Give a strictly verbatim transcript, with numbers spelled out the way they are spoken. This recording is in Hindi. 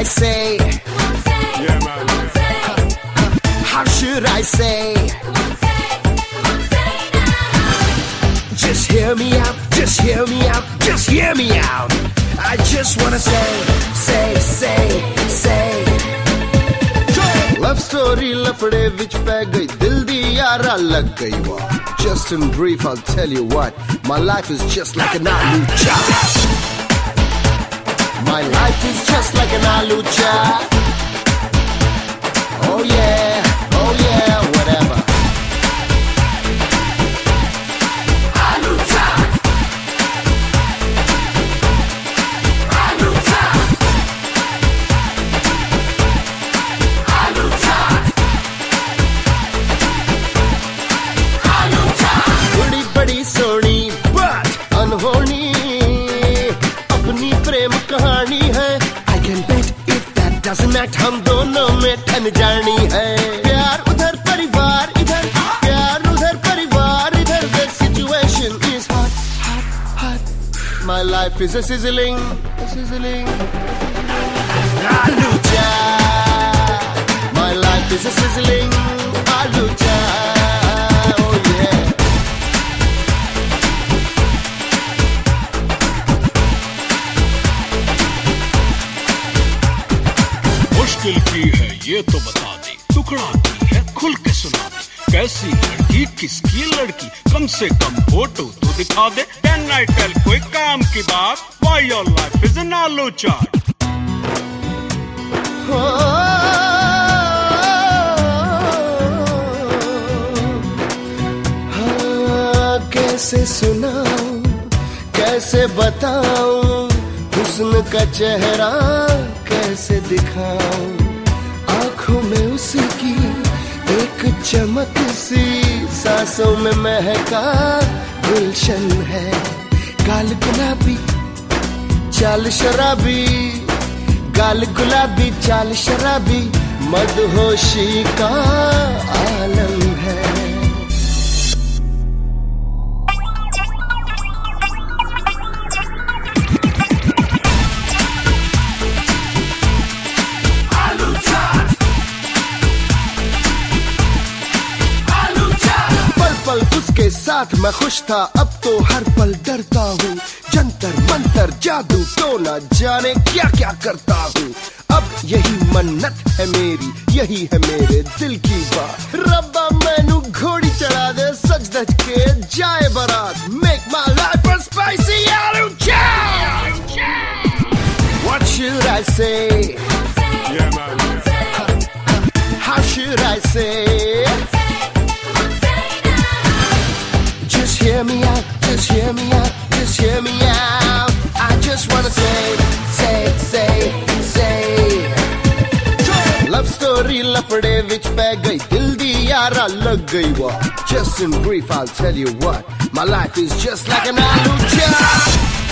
I say? Yeah, man. How should I say? Just hear me out, just hear me out, just hear me out. I just wanna say, say, say, say. Love story lafde vich pੈ gayi, dil di yaara lag gayi wa. Just in brief, I'll tell you what. My life is just like an aloo chaat. My life is just like an aloo chaat. Oh yeah, oh yeah, whatever. Aloo chaat. Aloo chaat. Aloo chaat. Aloo chaat. बड़ी बड़ी सोनी but अनहोनी अपनी प्रेम कहानी है. I can bet if that doesn't act हम दोनों में ठन जानी है. प्यार उधर परिवार इधर, प्यार उधर परिवार इधर. The situation is hot, hot, hot. My life is a sizzling, a sizzling. Aloo chaat. My life is a sizzling aloo chaat. Oh yeah. मुश्किल की है ये तो बता दे, टुकड़ा की है खुल के सुना दे. कैसी लड़की किसकी लड़की, कम से कम फोटो तो दिखा दे. Can I tell कोई काम की बात, why your life is an aloo chaat. हाँ, कैसे सुनाऊं, कैसे बताऊं, हुस्न का चेहरा कैसे दिखाऊं. आंखों में उसकी एक चमक सी, सांसों में महका गुलशन है. गाल गुलाबी चाल शराबी, गाल गुलाबी चाल शराबी, मदहोशी का आलम है. उसके साथ मैं खुश था, अब तो हर पल डरता हूँ. जंतर मंतर जादू तो न जाने क्या क्या करता हूँ. अब यही मन्नत है मेरी, यही है मेरे दिल की बात. रब्बा मैनू घोड़ी चढ़ा दे, सज धज के जाए बारात. Make my life a spicy aloo chaat. What should I say? Yeah, man. How should I say? Just hear me out, just hear me out, just hear me out. I just wanna say, say, say, say. Love story lafde vich pੈ gayi, dil di yaara lag gayi wa. Just in brief, I'll tell you what. My life is just like an aloo chaat.